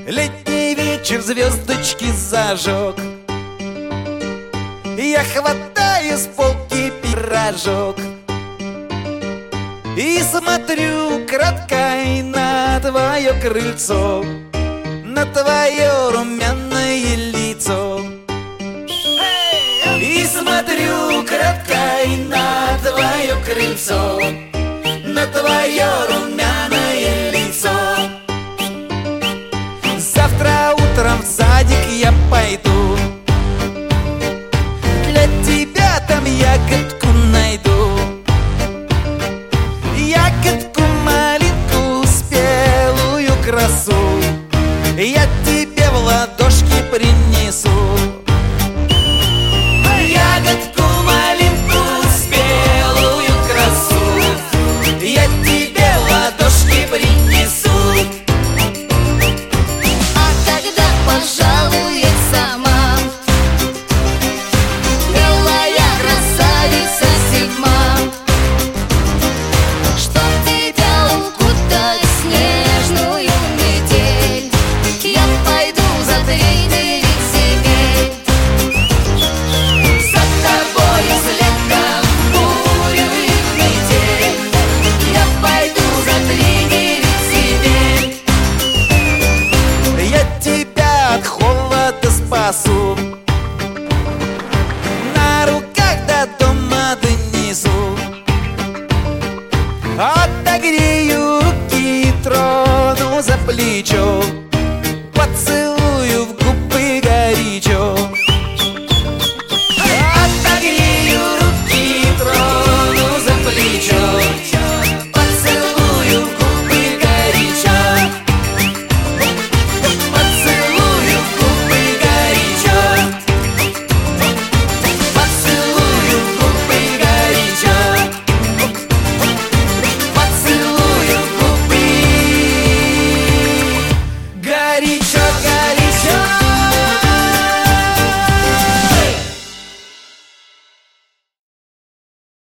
Летний вечер звездочки зажег. Я хватаю с полки пирожок и смотрю краткой на твое крыльцо, на твое румяное лицо. И смотрю краткой на твое крыльцо, на твое румяное лицо. Завтра утром в садик я пойду, для тебя там ягодку найду. Ягодку, малинку, спелую красу.